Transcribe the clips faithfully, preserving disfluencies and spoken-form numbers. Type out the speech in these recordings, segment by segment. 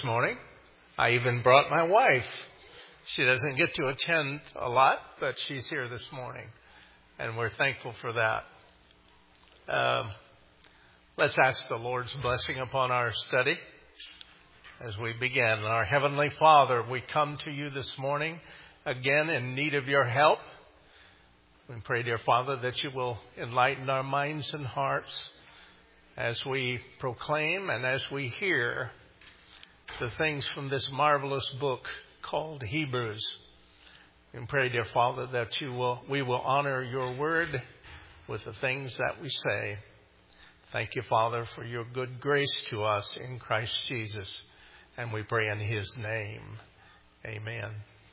this morning. I even brought my wife. She doesn't get to attend a lot, but she's here this morning, and we're thankful for that. Um, let's ask the Lord's blessing upon our study as we begin. Our Heavenly Father, we come to you this morning again in need of your help. We pray, dear Father, that you will enlighten our minds and hearts as we proclaim and as we hear the things from this marvelous book called Hebrews. We pray, dear Father, that you will, we will honor your word with the things that we say. Thank you, Father, for your good grace to us in Christ Jesus. And we pray in his name. Amen.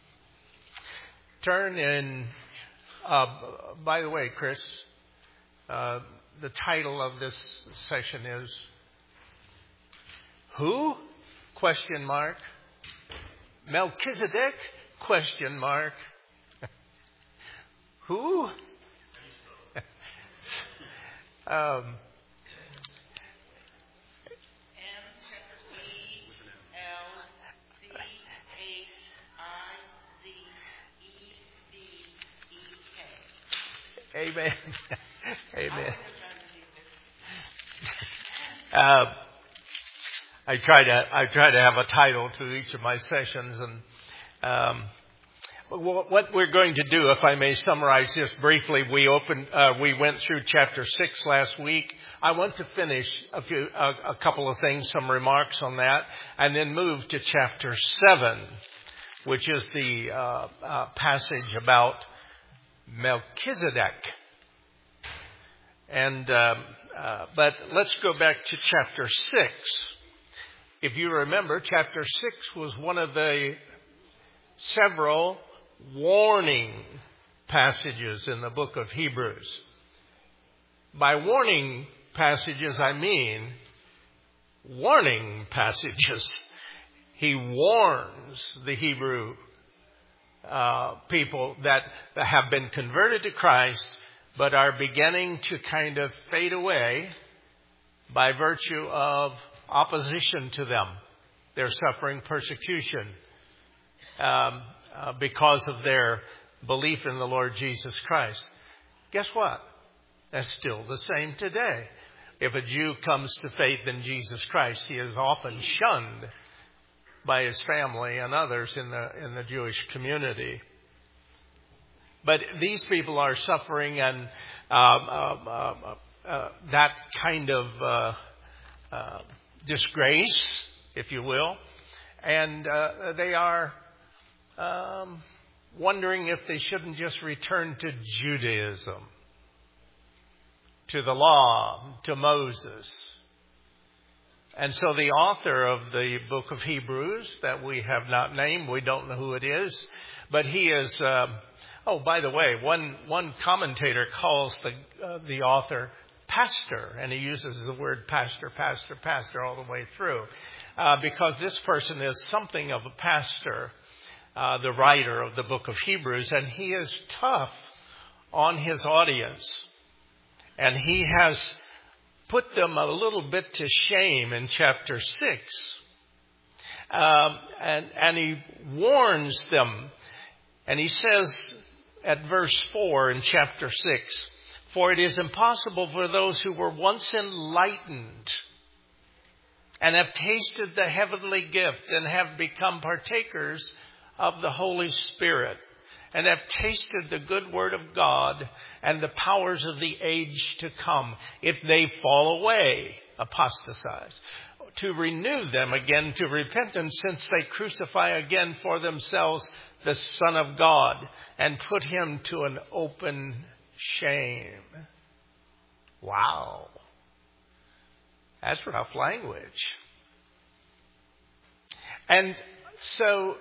Turn in, uh, by the way, Chris, uh, the title of this session is Who? Question mark. Melchizedek? Question mark. Who? um, Amen. Amen. Uh, I try to I try to have a title to each of my sessions, and um, what we're going to do, if I may summarize this briefly, we opened uh, we went through chapter six last week. I want to finish a few a, a couple of things, some remarks on that, and then move to chapter seven, which is the uh, uh, passage about Melchizedek. And um, uh, but let's go back to chapter six. If you remember, chapter six was one of the several warning passages in the book of Hebrews. By warning passages, I mean warning passages. He warns the Hebrew uh, people that, that have been converted to Christ, but are beginning to kind of fade away by virtue of opposition to them. They're suffering persecution um, uh, because of their belief in the Lord Jesus Christ. Guess what? That's still the same today. If a Jew comes to faith in Jesus Christ, he is often shunned by his family and others in the in the Jewish community. But these people are suffering and uh, uh, uh, uh, that kind of uh, uh, disgrace, if you will, and uh, they are um, wondering if they shouldn't just return to Judaism, to the law, to Moses. And so the author of the book of Hebrews, that we have not named, we don't know who it is, but he is... Uh, Oh, by the way, one one commentator calls the uh, the author pastor, and he uses the word pastor, pastor, pastor all the way through, uh, because this person is something of a pastor, uh, the writer of the book of Hebrews, and he is tough on his audience, and he has put them a little bit to shame in chapter six, um, and and he warns them, and he says at verse four in chapter six, for it is impossible for those who were once enlightened and have tasted the heavenly gift and have become partakers of the Holy Spirit and have tasted the good word of God and the powers of the age to come, if they fall away, apostatize, to renew them again to repentance, since they crucify again for themselves the Son of God, and put him to an open shame. Wow. That's rough language. And so,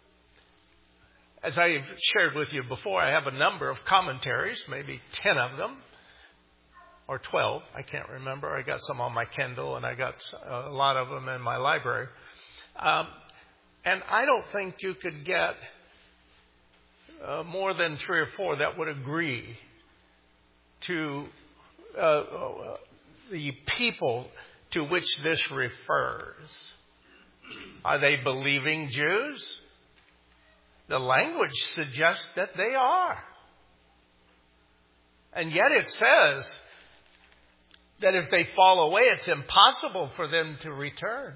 as I've shared with you before, I have a number of commentaries, maybe ten of them, or twelve, I can't remember. I got some on my Kindle, and I got a lot of them in my library. Um, and I don't think you could get Uh, more than three or four that would agree to uh, uh, the people to which this refers. Are they believing Jews? The language suggests that they are. And yet it says that if they fall away, it's impossible for them to return,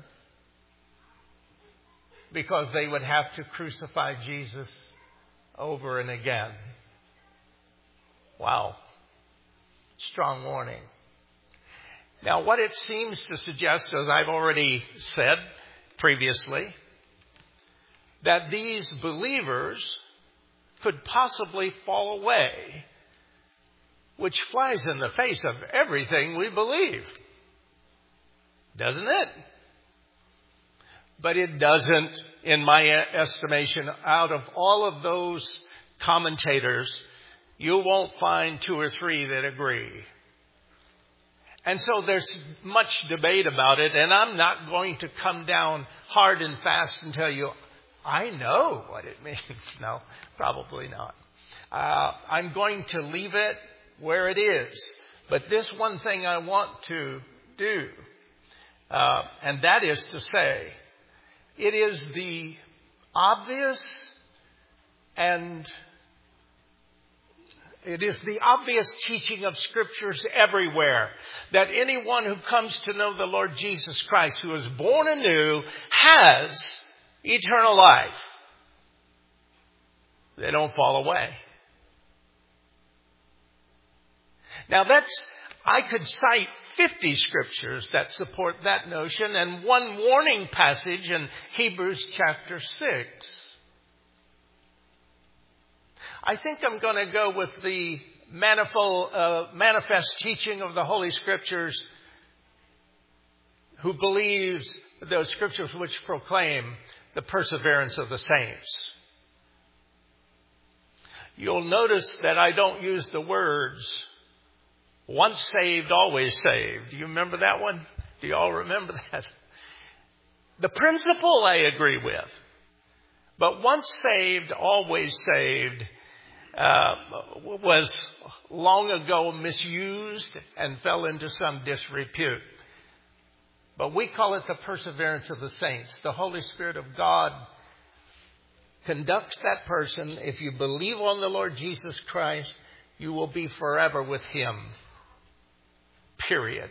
because they would have to crucify Jesus over and again. Wow. Strong warning. Now, what it seems to suggest, as I've already said previously, that these believers could possibly fall away, which flies in the face of everything we believe. Doesn't it? But it doesn't, in my estimation. Out of all of those commentators, you won't find two or three that agree. And so there's much debate about it, and I'm not going to come down hard and fast and tell you, I know what it means. No, probably not. Uh, I'm going to leave it where it is. But this one thing I want to do, uh, and that is to say, it is the obvious and it is the obvious teaching of Scriptures everywhere that anyone who comes to know the Lord Jesus Christ, who is born anew, has eternal life. They don't fall away. Now that's, I could cite fifty scriptures that support that notion, and one warning passage in Hebrews chapter six. I think I'm going to go with the manifold, uh, manifest teaching of the Holy Scriptures, who believes those scriptures which proclaim the perseverance of the saints. You'll notice that I don't use the words once saved, always saved. Do you remember that one? Do you all remember that? The principle I agree with. But once saved, always saved uh, was long ago misused and fell into some disrepute. But we call it the perseverance of the saints. The Holy Spirit of God conducts that person. If you believe on the Lord Jesus Christ, you will be forever with Him. Period.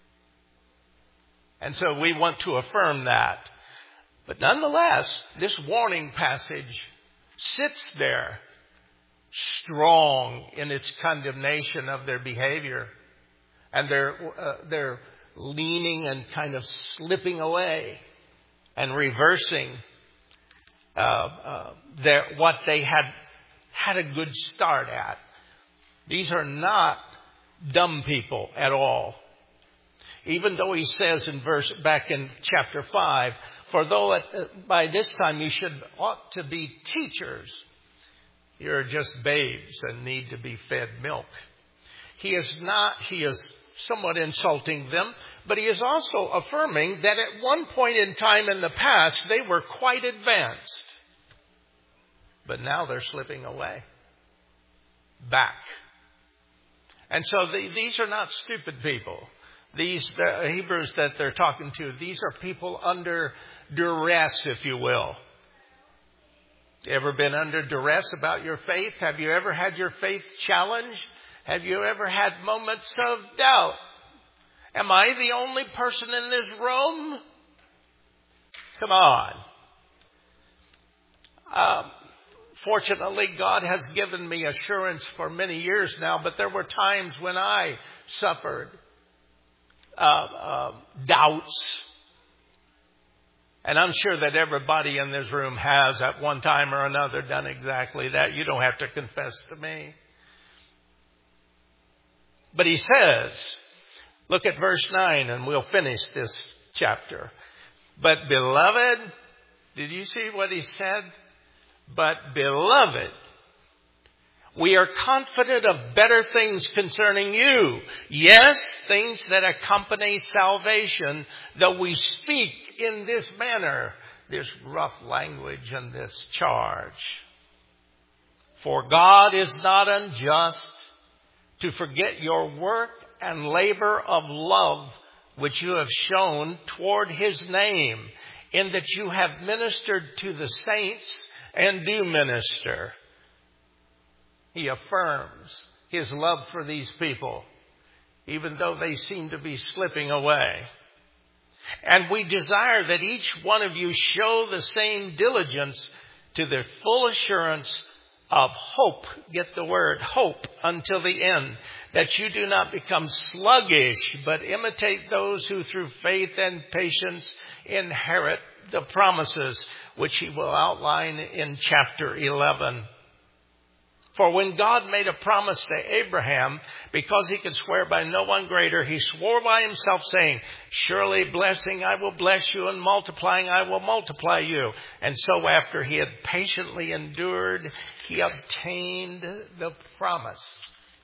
And so we want to affirm that. But nonetheless, this warning passage sits there strong in its condemnation of their behavior and their uh, their leaning and kind of slipping away and reversing uh, uh, their what they had had a good start at. These are not dumb people at all. Even though he says in verse back in chapter five, for though at, uh, by this time you should ought to be teachers, you're just babes and need to be fed milk. He is not, he is somewhat insulting them, but he is also affirming that at one point in time in the past, they were quite advanced. But now they're slipping away. Back. And so the, these are not stupid people. These the Hebrews that they're talking to, these are people under duress, if you will. Ever been under duress about your faith? Have you ever had your faith challenged? Have you ever had moments of doubt? Am I the only person in this room? Come on. Um, fortunately, God has given me assurance for many years now, but there were times when I suffered uh, uh, doubts. And I'm sure that everybody in this room has at one time or another done exactly that. You don't have to confess to me. But he says, look at verse nine and we'll finish this chapter. But beloved, did you see what he said? But beloved, we are confident of better things concerning you. Yes, things that accompany salvation, though we speak in this manner, this rough language and this charge. For God is not unjust to forget your work and labor of love which you have shown toward His name, in that you have ministered to the saints and do minister. He affirms his love for these people, even though they seem to be slipping away. And we desire that each one of you show the same diligence to the full assurance of hope. Get the word hope until the end. That you do not become sluggish, but imitate those who through faith and patience inherit the promises, which he will outline in chapter eleven. For when God made a promise to Abraham, because he could swear by no one greater, he swore by himself, saying, surely blessing I will bless you, and multiplying I will multiply you. And so after he had patiently endured, he obtained the promise.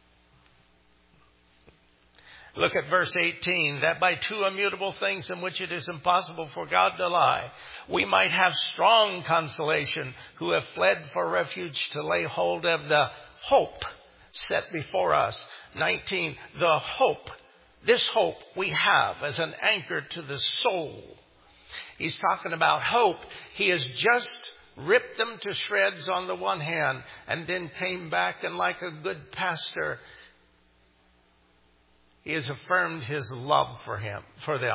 Look at verse eighteen, that by two immutable things in which it is impossible for God to lie, we might have strong consolation who have fled for refuge to lay hold of the hope set before us. nineteen, the hope. This hope we have as an anchor to the soul. He's talking about hope. He has just ripped them to shreds on the one hand and then came back and like a good pastor, he has affirmed his love for him, for them.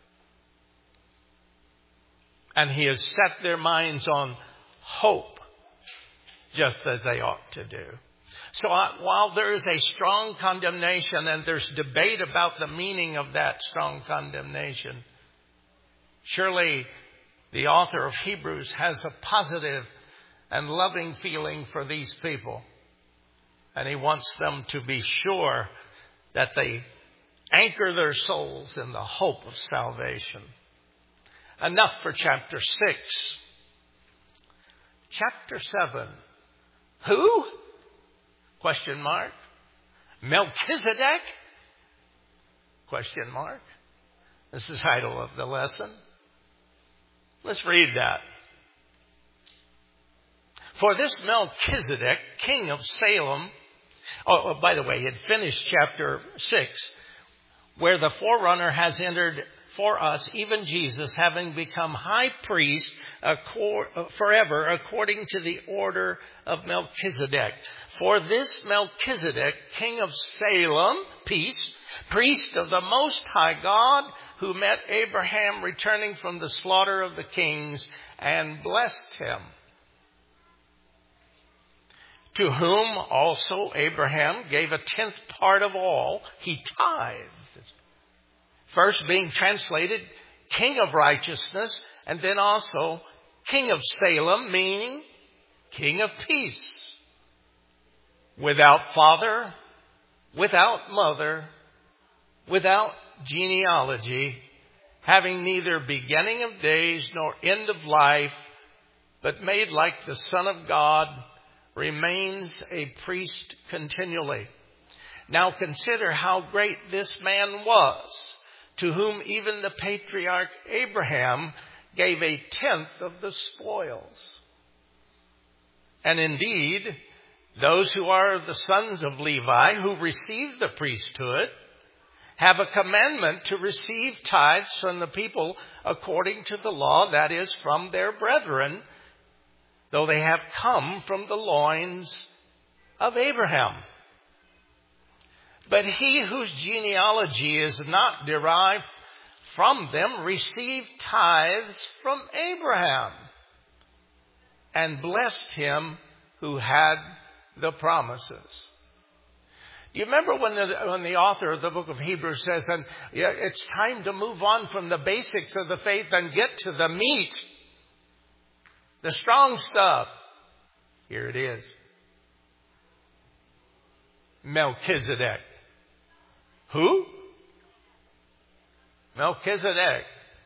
And he has set their minds on hope, just as they ought to do. So uh, while there is a strong condemnation, and there's debate about the meaning of that strong condemnation, surely the author of Hebrews has a positive and loving feeling for these people. And he wants them to be sure that they anchor their souls in the hope of salvation. Enough for chapter six. Chapter seven. Who? Question mark. Melchizedek? Question mark. This is the title of the lesson. Let's read that. For this Melchizedek, king of Salem. Oh, oh, by the way, he had finished chapter six, where the forerunner has entered for us, even Jesus, having become high priest forever, according to the order of Melchizedek. For this Melchizedek, king of Salem, peace, priest of the Most High God, who met Abraham returning from the slaughter of the kings and blessed him, to whom also Abraham gave a tenth part of all he tithed. First being translated King of Righteousness, and then also King of Salem, meaning King of Peace. Without father, without mother, without genealogy, having neither beginning of days nor end of life, but made like the Son of God, remains a priest continually. Now consider how great this man was, to whom even the patriarch Abraham gave a tenth of the spoils. And indeed, those who are the sons of Levi, who receive the priesthood, have a commandment to receive tithes from the people according to the law, that is, from their brethren, though they have come from the loins of Abraham. But he whose genealogy is not derived from them received tithes from Abraham and blessed him who had the promises. Do you remember when the, when the author of the book of Hebrews says, and yeah, it's time to move on from the basics of the faith and get to the meat, the strong stuff? Here it is. Melchizedek. Who? Melchizedek.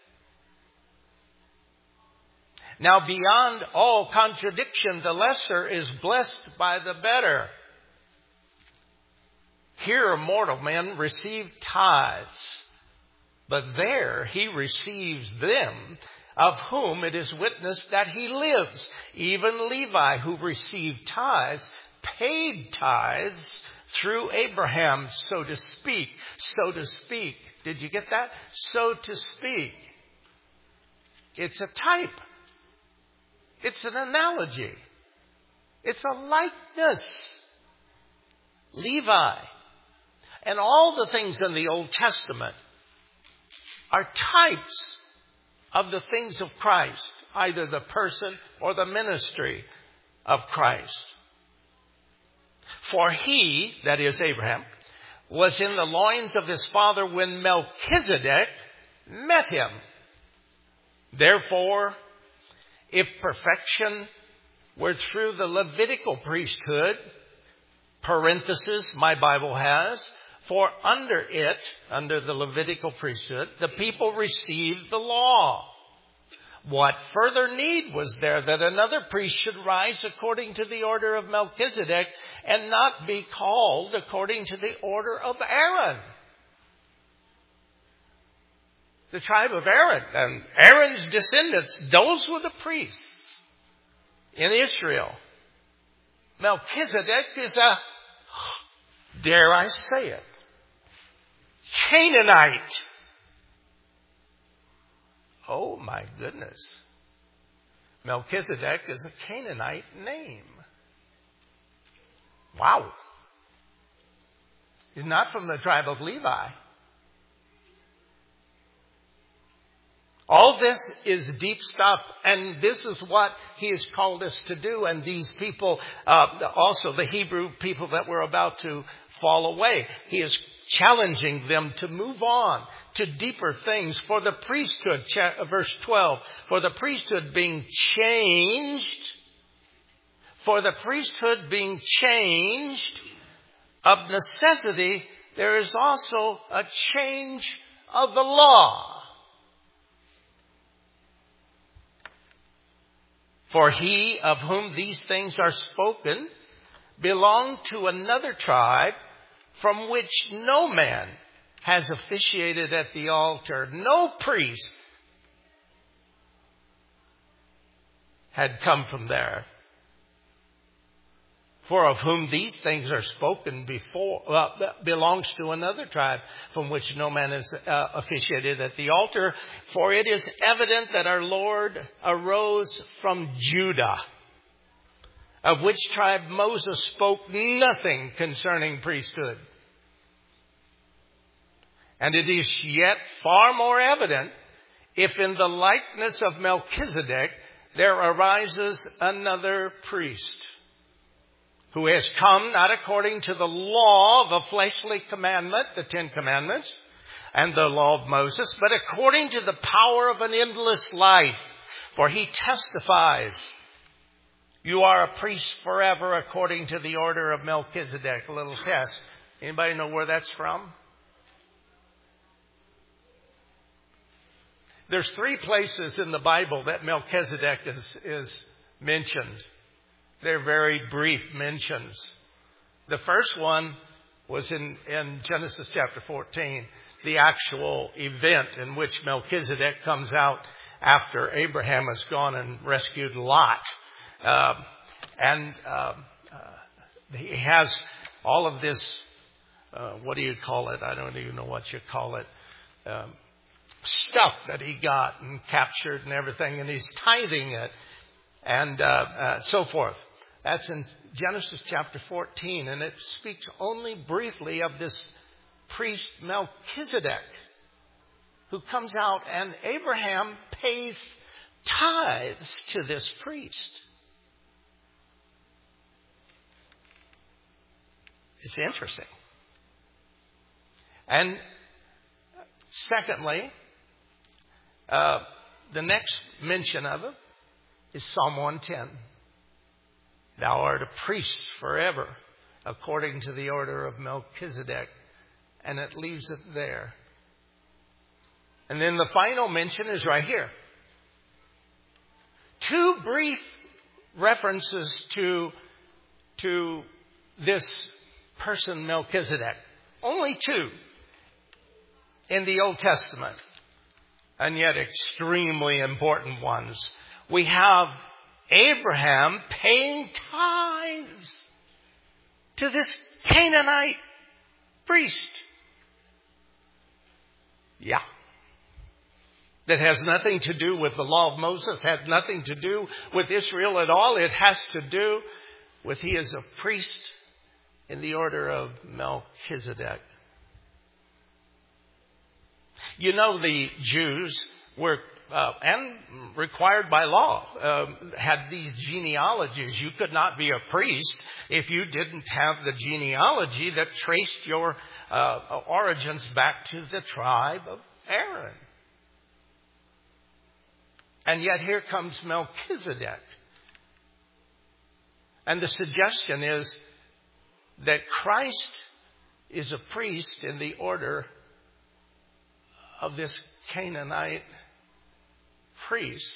Now, beyond all contradiction, the lesser is blessed by the better. Here, mortal men receive tithes, but there he receives them, of whom it is witnessed that he lives. Even Levi, who received tithes, paid tithes through Abraham, so to speak. So to speak. Did you get that? So to speak. It's a type. It's an analogy. It's a likeness. Levi and all the things in the Old Testament are types of the things of Christ, either the person or the ministry of Christ. For he, that is Abraham, was in the loins of his father when Melchizedek met him. Therefore, if perfection were through the Levitical priesthood, parenthesis my Bible has, for under it, under the Levitical priesthood, the people received the law. What further need was there that another priest should rise according to the order of Melchizedek and not be called according to the order of Aaron? The tribe of Aaron and Aaron's descendants, those were the priests in Israel. Melchizedek is a, dare I say it, Canaanite. Oh my goodness. Melchizedek is a Canaanite name. Wow. He's not from the tribe of Levi. All this is deep stuff, and this is what he has called us to do. And these people, uh, also the Hebrew people that were about to fall away, he is challenging them to move on to deeper things. For the priesthood, verse twelve, for the priesthood being changed, for the priesthood being changed, of necessity, there is also a change of the law. For he of whom these things are spoken belonged to another tribe from which no man has officiated at the altar. No priest had come from there. For of whom these things are spoken before uh, belongs to another tribe from which no man is uh, officiated at the altar. For it is evident that our Lord arose from Judah, of which tribe Moses spoke nothing concerning priesthood. And it is yet far more evident if in the likeness of Melchizedek there arises another priest, who has come not according to the law of a fleshly commandment, the Ten Commandments, and the law of Moses, but according to the power of an endless life. For he testifies, you are a priest forever according to the order of Melchizedek. A little test. Anybody know where that's from? There's three places in the Bible that Melchizedek is, is mentioned. They're very brief mentions. The first one was in, in Genesis chapter fourteen, the actual event in which Melchizedek comes out after Abraham has gone and rescued Lot. Um, and uh, uh, he has all of this, uh, what do you call it? I don't even know what you call it. Um, stuff that he got and captured and everything, and he's tithing it and uh, uh, so forth. That's in Genesis chapter fourteen, and it speaks only briefly of this priest Melchizedek who comes out, and Abraham pays tithes to this priest. It's interesting. And secondly, uh, the next mention of it is Psalm one ten. Thou art a priest forever, according to the order of Melchizedek. And it leaves it there. And then the final mention is right here. Two brief references to, to this person Melchizedek. Only two in the Old Testament. And yet extremely important ones. We have Abraham paying tithes to this Canaanite priest. Yeah. that has nothing to do with the law of Moses, has nothing to do with Israel at all. It has to do with he is a priest in the order of Melchizedek. You know, the Jews were, uh, and required by law, uh, had these genealogies. You could not be a priest if you didn't have the genealogy that traced your uh, origins back to the tribe of Aaron. And yet here comes Melchizedek. And the suggestion is that Christ is a priest in the order of this Canaanite priest.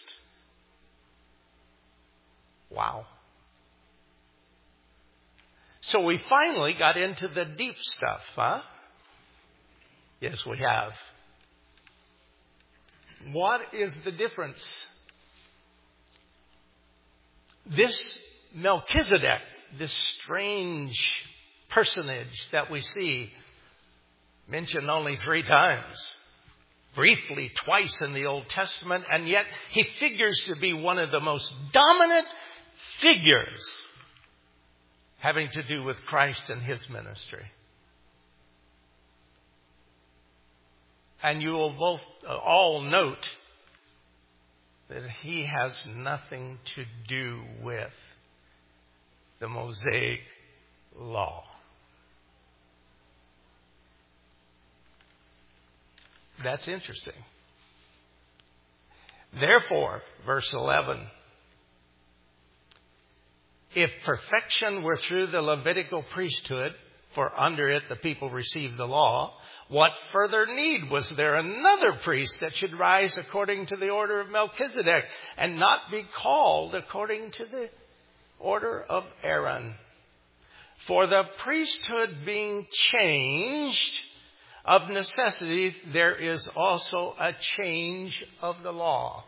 Wow. So we finally got into the deep stuff, huh? Yes, we have. What is the difference? This Melchizedek, this strange personage that we see mentioned only three times, briefly twice in the Old Testament, and yet he figures to be one of the most dominant figures having to do with Christ and his ministry. And you will both uh, all note that he has nothing to do with the Mosaic law. That's interesting. Therefore, verse eleven, if perfection were through the Levitical priesthood, for under it the people received the law, what further need was there another priest that should rise according to the order of Melchizedek and not be called according to the order of Aaron? For the priesthood being changed, of necessity, there is also a change of the law.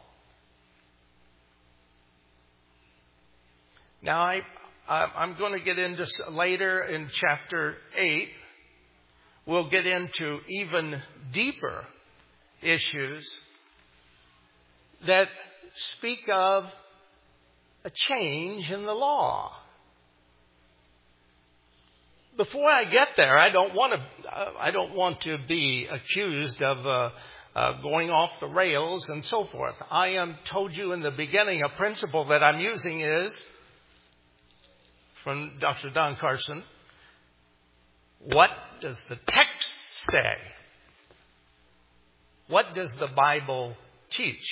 Now, I, I'm going to get into later in chapter eight. We'll get into even deeper issues that speak of a change in the law. Before I get there, I don't want to. Uh, I don't want to be accused of uh, uh, going off the rails and so forth. I am told you in the beginning a principle that I'm using is from Doctor Don Carson. What does the text say? What does the Bible teach?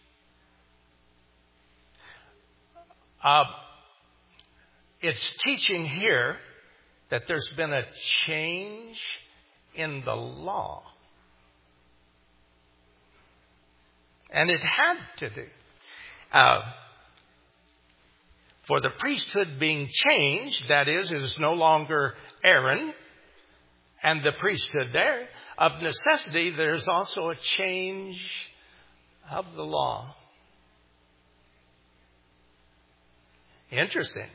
Uh, it's teaching here that there's been a change in the law. And it had to do. Uh, for the priesthood being changed, that is, it is no longer Aaron and the priesthood there. Of necessity, there's also a change of the law. Interesting.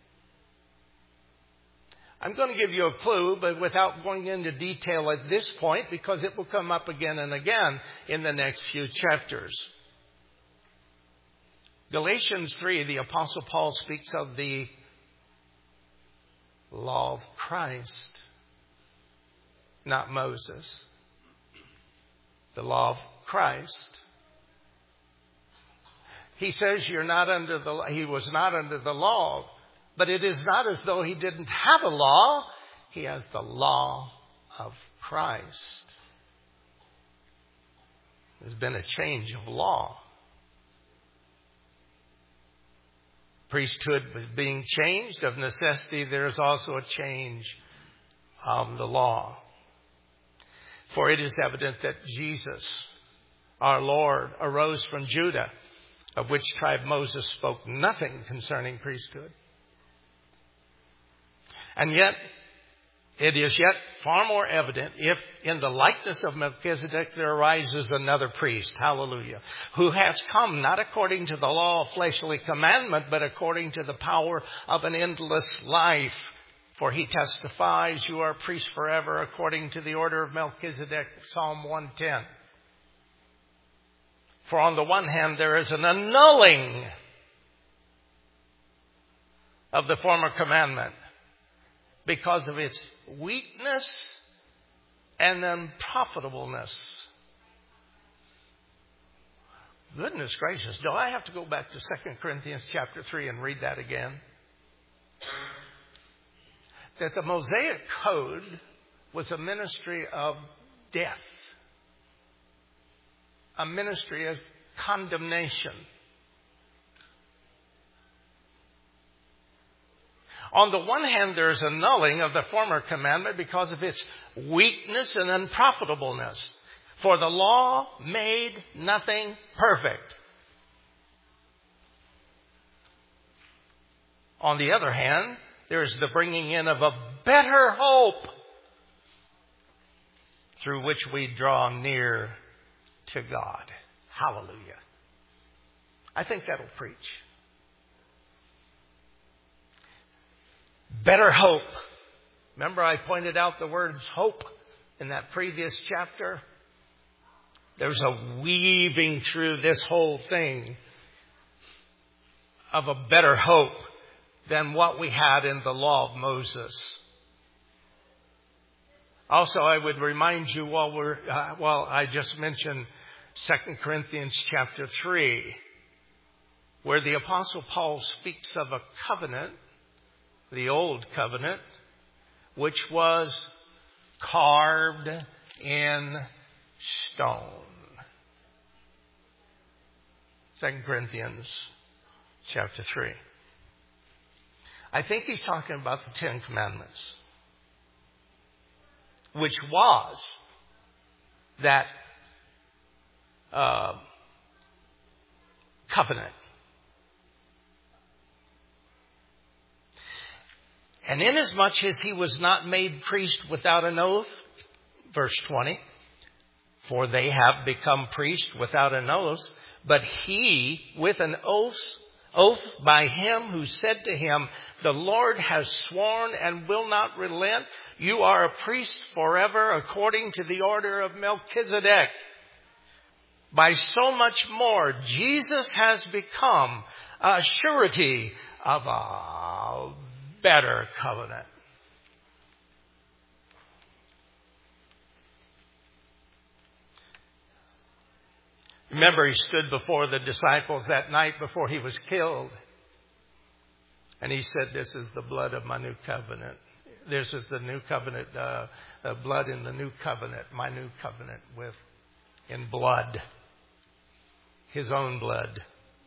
I'm going to give you a clue, but without going into detail at this point, because it will come up again and again in the next few chapters. Galatians three, the Apostle Paul speaks of the law of Christ, not Moses. The law of Christ. He says you're not under the he was not under the law. But it is not as though he didn't have a law. He has the law of Christ. There's been a change of law. Priesthood was being changed. Of necessity, there is also a change of the law. For it is evident that Jesus, our Lord, arose from Judah, of which tribe Moses spoke nothing concerning priesthood. And yet, it is yet far more evident if in the likeness of Melchizedek there arises another priest, hallelujah, who has come not according to the law of fleshly commandment, but according to the power of an endless life. For he testifies, you are a priest forever according to the order of Melchizedek, Psalm one ten. For on the one hand, there is an annulling of the former commandment because of its weakness and unprofitableness. Goodness gracious, do I have to go back to Second Corinthians chapter three and read that again? That the Mosaic Code was a ministry of death, a ministry of condemnation. On the one hand, there is a annulling of the former commandment because of its weakness and unprofitableness. For the law made nothing perfect. On the other hand, there is the bringing in of a better hope through which we draw near to God. Hallelujah. I think that'll preach. Better hope. Remember I pointed out the words hope in that previous chapter? There's a weaving through this whole thing of a better hope than what we had in the law of Moses. Also, I would remind you while we're, uh, while I just mentioned Second Corinthians chapter three, where the Apostle Paul speaks of a covenant, the old covenant, which was carved in stone. Second Corinthians chapter three. I think he's talking about the Ten Commandments, which was that uh, covenant. And inasmuch as he was not made priest without an oath, verse twenty, for they have become priests without an oath, but he with an oath, oath by him who said to him, the Lord has sworn and will not relent. You are a priest forever according to the order of Melchizedek. By so much more, Jesus has become a surety of a better covenant. Remember, he stood before the disciples that night before he was killed. And he said, this is the blood of my new covenant. This is the new covenant, uh, uh, blood in the new covenant, my new covenant with, in blood. His own blood.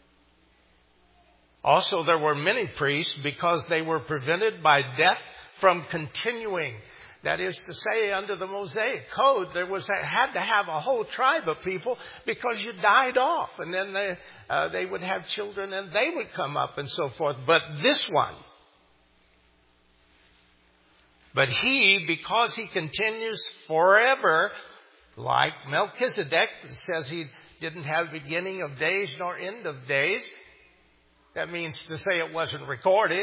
Also, there were many priests because they were prevented by death from continuing. That is to say, under the Mosaic Code, there was had to have a whole tribe of people because you died off. And then they, uh, they would have children and they would come up and so forth. But this one, but he, because he continues forever, like Melchizedek, says he didn't have beginning of days nor end of days. That means to say it wasn't recorded.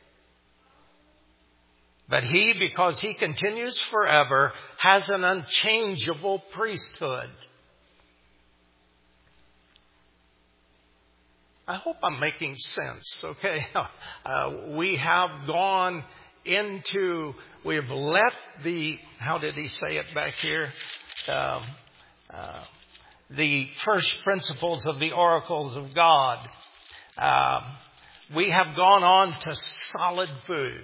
But he, because he continues forever, has an unchangeable priesthood. I hope I'm making sense, okay? Uh, we have gone into, we've left the, how did he say it back here? Um, uh, the first principles of the oracles of God. Uh, we have gone on to solid food.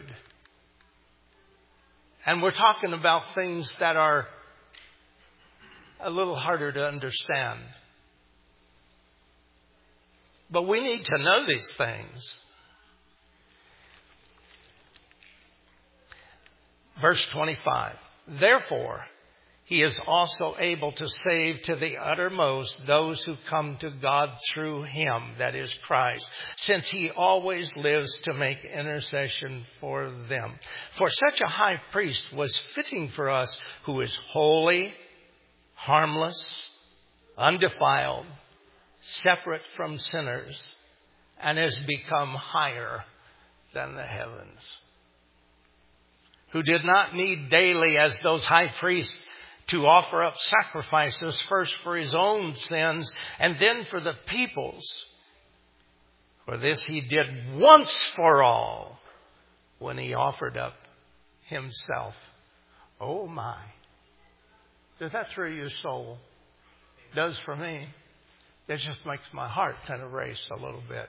And we're talking about things that are a little harder to understand. But we need to know these things. Verse twenty-five. Therefore, he is also able to save to the uttermost those who come to God through him, that is Christ, since he always lives to make intercession for them. For such a high priest was fitting for us, who is holy, harmless, undefiled, separate from sinners, and has become higher than the heavens. Who did not need daily, as those high priests, to offer up sacrifices, first for his own sins and then for the people's. For this he did once for all when he offered up himself. Oh my. Does that thrill your soul? It does for me. It just makes my heart kind of race a little bit.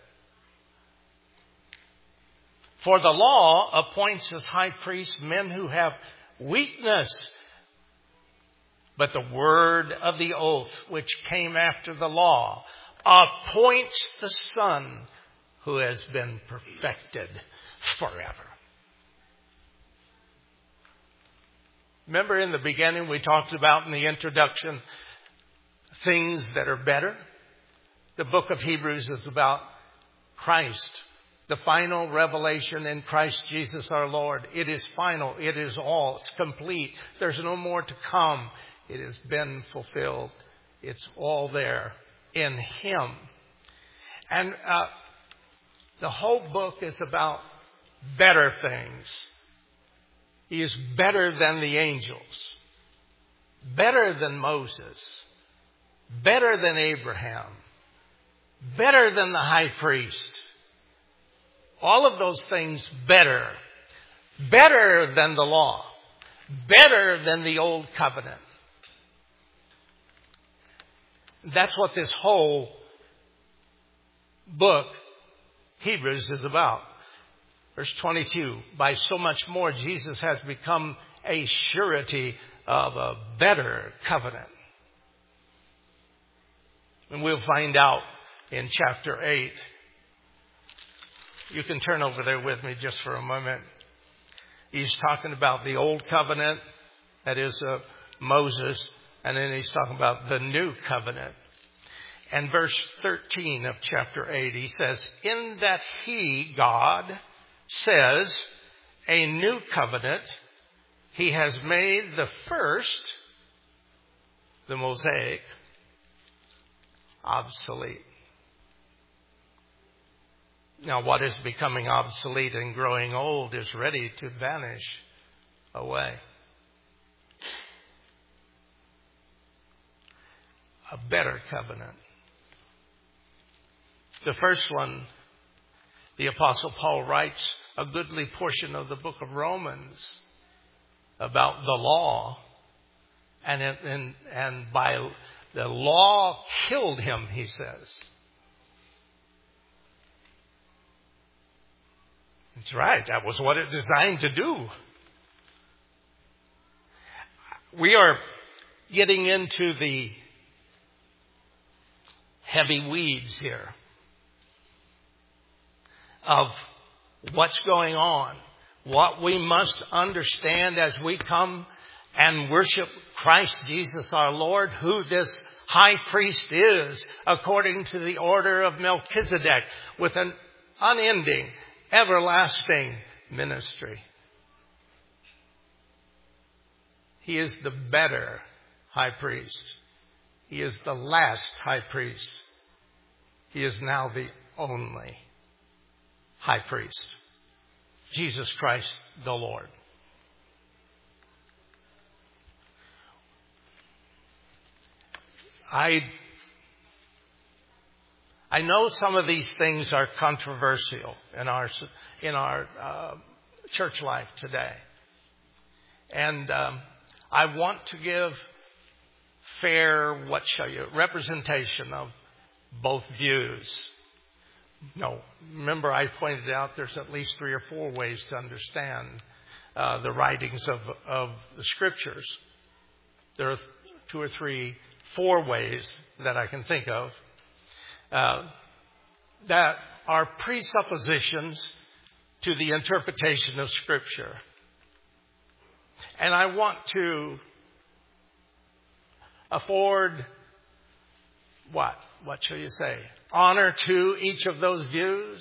For the law appoints as high priests men who have weakness. But the word of the oath, which came after the law, appoints the Son who has been perfected forever. Remember in the beginning we talked about in the introduction things that are better? The book of Hebrews is about Christ, the final revelation in Christ Jesus our Lord. It is final. It is all. It's complete. There's no more to come. It has been fulfilled. It's all there in Him. And uh, the whole book is about better things. He is better than the angels, better than Moses, better than Abraham, better than the high priest. All of those things better, better than the law, better than the old covenant. That's what this whole book, Hebrews, is about. Verse twenty-two, by so much more Jesus has become a surety of a better covenant. And we'll find out in chapter eight. You can turn over there with me just for a moment. He's talking about the old covenant, that is uh, Moses, and then he's talking about the new covenant. And verse thirteen of chapter eight, he says, in that he, God, says, a new covenant, he has made the first, the Mosaic, obsolete. Now, what is becoming obsolete and growing old is ready to vanish away. A better covenant. The first one, the Apostle Paul writes a goodly portion of the book of Romans about the law. And, and, and by the law killed him, he says. That's right. That was what it's designed to do. We are getting into the heavy weeds here of what's going on, what we must understand as we come and worship Christ Jesus our Lord, who this high priest is according to the order of Melchizedek, with an unending, everlasting ministry. He is the better high priest. He is the last high priest. He is now the only high priest. Jesus Christ the Lord. I, I know some of these things are controversial in our, in our uh, church life today. And um, I want to give fair, what shall you, representation of both views. No, remember I pointed out there's at least three or four ways to understand uh, the writings of, of the Scriptures. There are two or three, four ways that I can think of uh, that are presuppositions to the interpretation of Scripture. And I want to afford what? What shall you say? Honor to each of those views.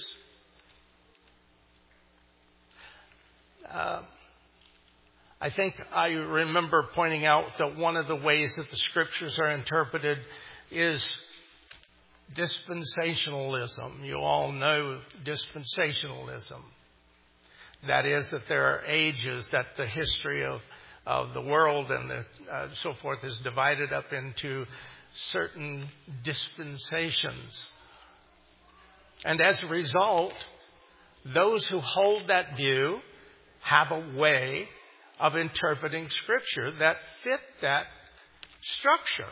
Uh, I think I remember pointing out that one of the ways that the Scriptures are interpreted is dispensationalism. You all know dispensationalism. That is, that there are ages that the history of of the world and the, uh, so forth is divided up into certain dispensations. And as a result, those who hold that view have a way of interpreting Scripture that fit that structure.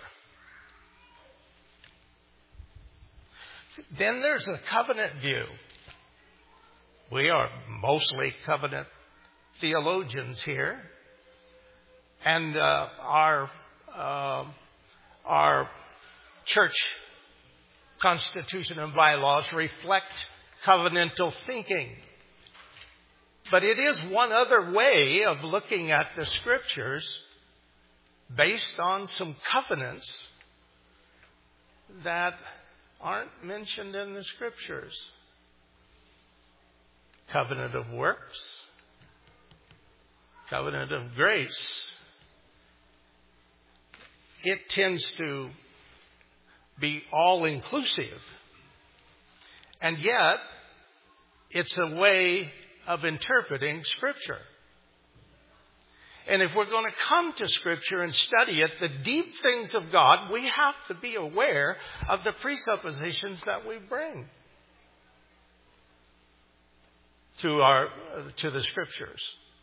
Then there's a covenant view. We are mostly covenant theologians here. And uh, our uh, our church constitution and bylaws reflect covenantal thinking. But it is one other way of looking at the Scriptures based on some covenants that aren't mentioned in the Scriptures. Covenant of works, covenant of grace. It tends to be all-inclusive. And yet, it's a way of interpreting Scripture. And if we're going to come to Scripture and study it, the deep things of God, we have to be aware of the presuppositions that we bring to our to the Scriptures.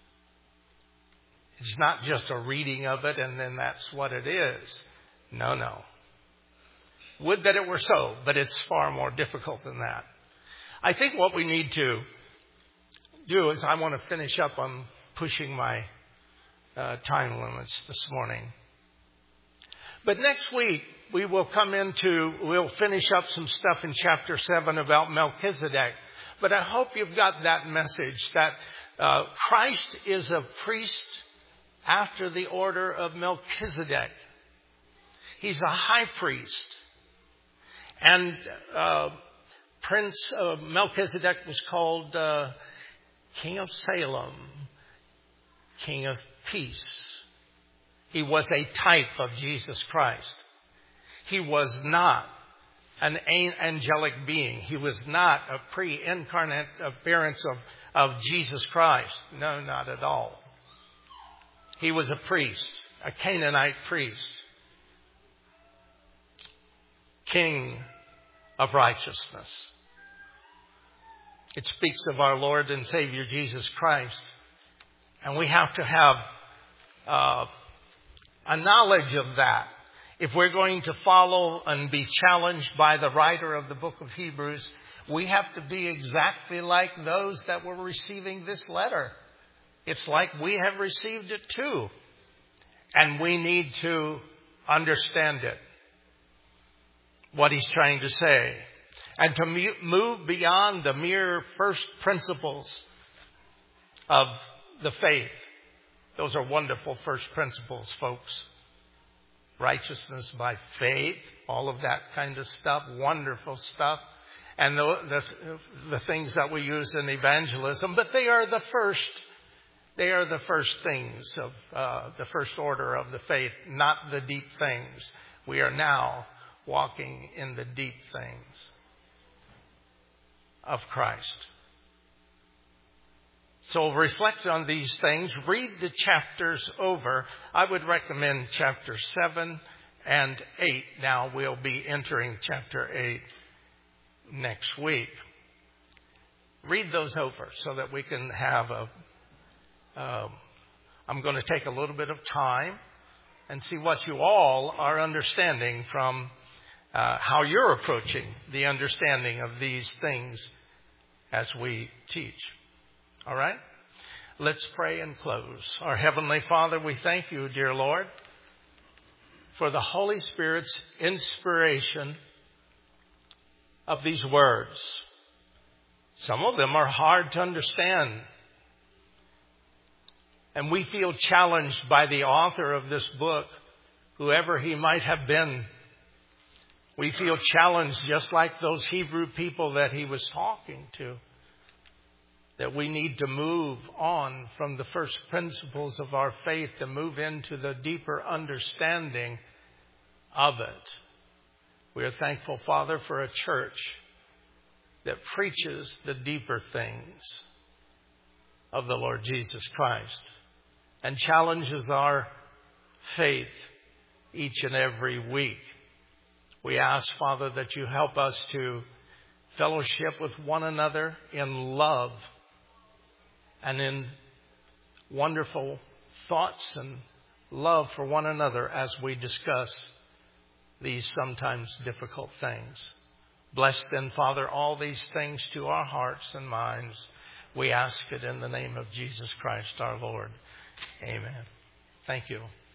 It's not just a reading of it and then that's what it is. No, no. Would that it were so, but it's far more difficult than that. I think what we need to do is I want to finish up on pushing my uh, time limits this morning. But next week, we will come into, we'll finish up some stuff in chapter seven about Melchizedek. But I hope you've got that message that uh, Christ is a priest after the order of Melchizedek. He's a high priest. And uh, Prince uh, Melchizedek was called uh, King of Salem, King of Peace. He was a type of Jesus Christ. He was not an angelic being. He was not a pre-incarnate appearance of, of Jesus Christ. No, not at all. He was a priest, a Canaanite priest, King of righteousness. It speaks of our Lord and Savior Jesus Christ. And we have to have uh, a knowledge of that. If we're going to follow and be challenged by the writer of the book of Hebrews, we have to be exactly like those that were receiving this letter. It's like we have received it too. And we need to understand it. What he's trying to say. And to move beyond the mere first principles of the faith. Those are wonderful first principles, folks. Righteousness by faith, all of that kind of stuff, wonderful stuff. And the, the, the things that we use in evangelism, but they are the first, they are the first things of uh, the first order of the faith, not the deep things. We are now walking in the deep things of Christ. So reflect on these things. Read the chapters over. I would recommend chapter seven and eight. Now we'll be entering chapter eight next week. Read those over so that we can have a... Uh, I'm going to take a little bit of time and see what you all are understanding from uh, how you're approaching the understanding of these things as we teach. All right? Let's pray and close. Our Heavenly Father, we thank you, dear Lord, for the Holy Spirit's inspiration of these words. Some of them are hard to understand. And we feel challenged by the author of this book, whoever he might have been. We feel challenged just like those Hebrew people that he was talking to. That we need to move on from the first principles of our faith to move into the deeper understanding of it. We are thankful, Father, for a church that preaches the deeper things of the Lord Jesus Christ. and challenges our faith each and every week. We ask, Father, that you help us to fellowship with one another in love and in wonderful thoughts and love for one another as we discuss these sometimes difficult things. Bless then, Father, all these things to our hearts and minds. We ask it in the name of Jesus Christ our Lord. Amen. Thank you.